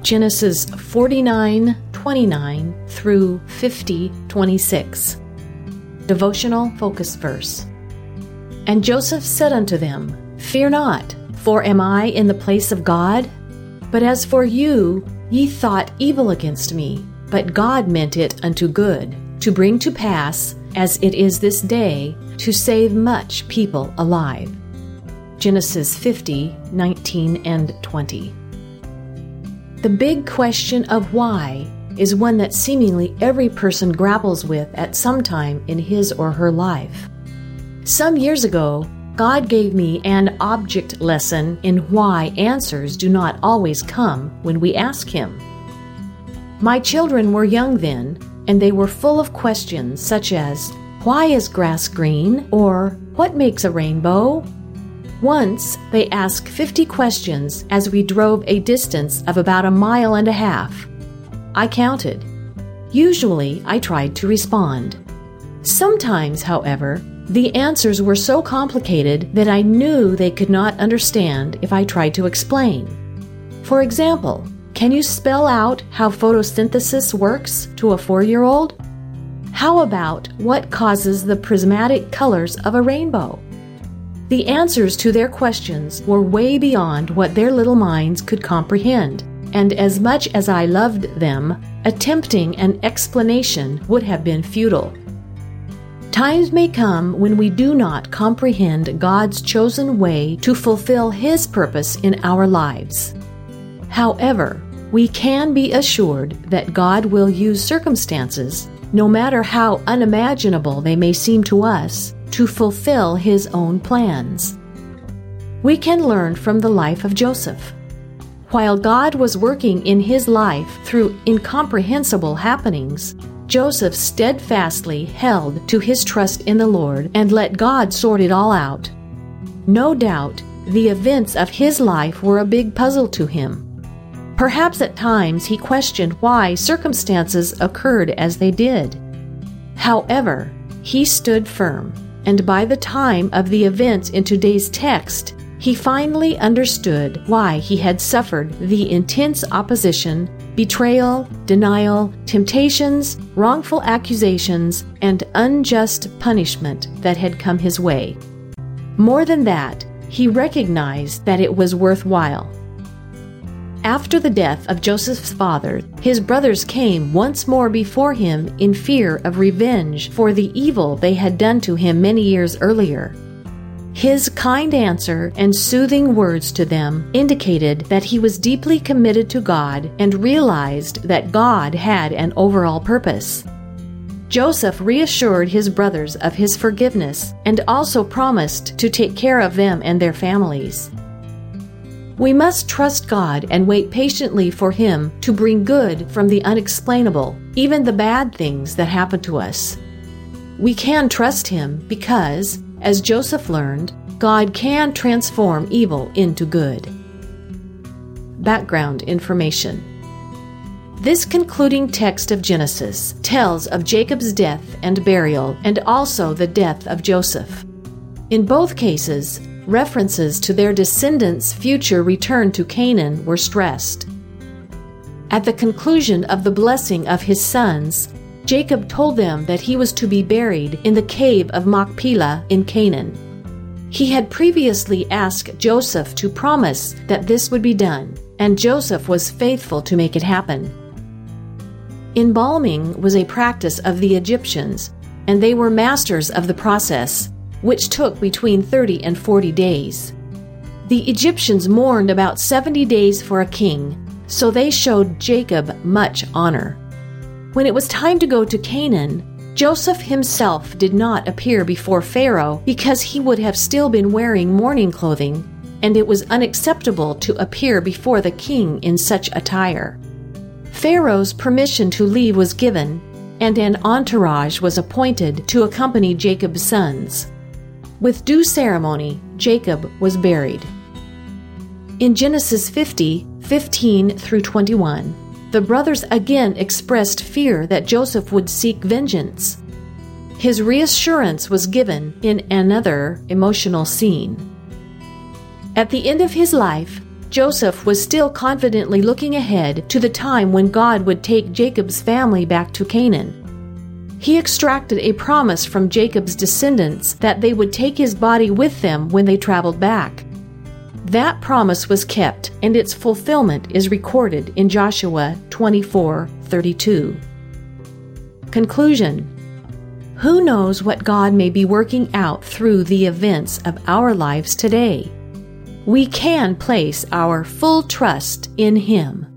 Genesis 49:29 through 50:26. Devotional focus verse. And Joseph said unto them, Fear not, for am I in the place of God? But as for you, ye thought evil against me, but God meant it unto good, to bring to pass, as it is this day, to save much people alive. Genesis 50:19 and 20. The big question of why is one that seemingly every person grapples with at some time in his or her life. Some years ago, God gave me an object lesson in why answers do not always come when we ask Him. My children were young then, and they were full of questions such as, Why is grass green? Or, What makes a rainbow? Once, they asked 50 questions as we drove a distance of about 1.5 miles. I counted. Usually, I tried to respond. Sometimes, however, the answers were so complicated that I knew they could not understand if I tried to explain. For example, can you spell out how photosynthesis works to a 4-year-old? How about what causes the prismatic colors of a rainbow? The answers to their questions were way beyond what their little minds could comprehend, and as much as I loved them, attempting an explanation would have been futile. Times may come when we do not comprehend God's chosen way to fulfill His purpose in our lives. However, we can be assured that God will use circumstances, no matter how unimaginable they may seem to us, to fulfill His own plans. We can learn from the life of Joseph. While God was working in his life through incomprehensible happenings, Joseph steadfastly held to his trust in the Lord and let God sort it all out. No doubt, the events of his life were a big puzzle to him. Perhaps at times he questioned why circumstances occurred as they did. However, he stood firm, and by the time of the events in today's text, he finally understood why he had suffered the intense opposition, betrayal, denial, temptations, wrongful accusations, and unjust punishment that had come his way. More than that, he recognized that it was worthwhile. After the death of Joseph's father, his brothers came once more before him in fear of revenge for the evil they had done to him many years earlier. His kind answer and soothing words to them indicated that he was deeply committed to God and realized that God had an overall purpose. Joseph reassured his brothers of his forgiveness and also promised to take care of them and their families. We must trust God and wait patiently for Him to bring good from the unexplainable, even the bad things that happen to us. We can trust Him because, as Joseph learned, God can transform evil into good. Background information. This concluding text of Genesis tells of Jacob's death and burial and also the death of Joseph. In both cases, references to their descendants' future return to Canaan were stressed. At the conclusion of the blessing of his sons, Jacob told them that he was to be buried in the cave of Machpelah in Canaan. He had previously asked Joseph to promise that this would be done, and Joseph was faithful to make it happen. Embalming was a practice of the Egyptians, and they were masters of the process, which took between 30 and 40 days. The Egyptians mourned about 70 days for a king, so they showed Jacob much honor. When it was time to go to Canaan, Joseph himself did not appear before Pharaoh because he would have still been wearing mourning clothing, and it was unacceptable to appear before the king in such attire. Pharaoh's permission to leave was given, and an entourage was appointed to accompany Jacob's sons. With due ceremony, Jacob was buried. In Genesis 50:15 through 21, the brothers again expressed fear that Joseph would seek vengeance. His reassurance was given in another emotional scene. At the end of his life, Joseph was still confidently looking ahead to the time when God would take Jacob's family back to Canaan. He extracted a promise from Jacob's descendants that they would take his body with them when they traveled back. That promise was kept, and its fulfillment is recorded in Joshua 24:32. Conclusion. Who knows what God may be working out through the events of our lives today? We can place our full trust in Him.